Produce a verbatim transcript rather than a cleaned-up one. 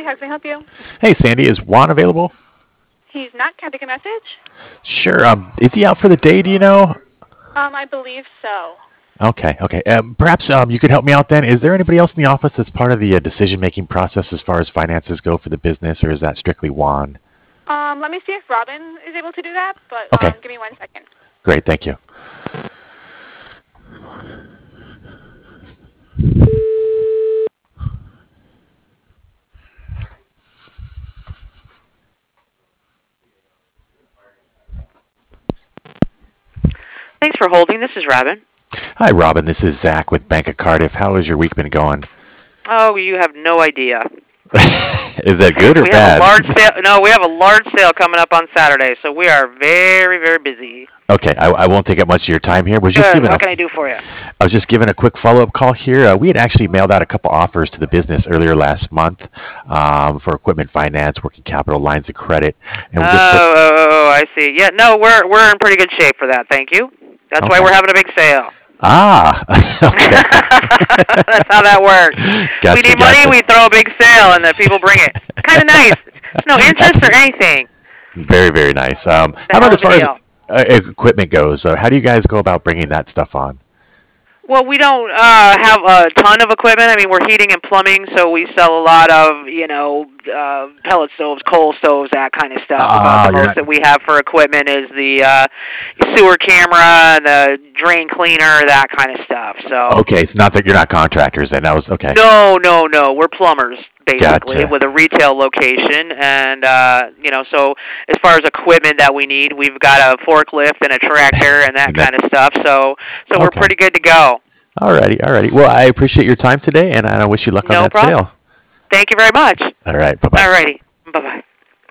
How can I help you? Hey, Sandy, is Juan available? He's not. Can I take a message? Sure. Um, is he out for the day? Do you know? Um, I believe so. Okay. Okay. Um, perhaps um, you could help me out then. Is there anybody else in the office that's part of the uh, decision-making process as far as finances go for the business, or is that strictly Juan? Um, let me see if Robin is able to do that, but Okay. um, give me one second. Great. Thank you. Thanks for holding. This is Robin. Hi, Robin. This is Zach with Bank of Cardiff. How has your week been going? Oh, you have no idea. Is that good or we bad? have a large sale. No, we have a large sale coming up on Saturday, so we are very, very busy. Okay, I, I won't take up much of your time here. Was just Good. giving What a, can I do for you? I was just giving a quick follow-up call here. Uh, we had actually mailed out a couple offers to the business earlier last month um, for equipment finance, working capital lines of credit, and we Oh, just. oh, oh, I see. Yeah, no, we're we're in pretty good shape for that. Thank you. That's Okay. why we're having a big sale. Ah, okay. That's how that works. Gotcha, we need gotcha. money, we throw a big sale, and the people bring it. Kind of nice. No interest or anything. Very, very nice. Um, The how hell about as of a far as deal. uh, equipment goes? Uh, how do you guys go about bringing that stuff on? Well, we don't uh, have a ton of equipment. I mean, we're heating and plumbing, so we sell a lot of, you know, uh, pellet stoves, coal stoves, that kind of stuff. Ah, About the you're most not. that we have for equipment is the uh, sewer camera, the drain cleaner, that kind of stuff. So. Okay, it's not that you're not contractors. Then that was okay. No, no, no. We're plumbers, basically, Gotcha. with a retail location. And, uh, you know, so as far as equipment that we need, we've got a forklift and a tractor and that And that, kind of stuff. So so we're okay. pretty good to go. Alrighty, alrighty. Well, I appreciate your time today, and I wish you luck on No that problem. sale. Thank you very much. All right, bye bye. All righty. Bye-bye.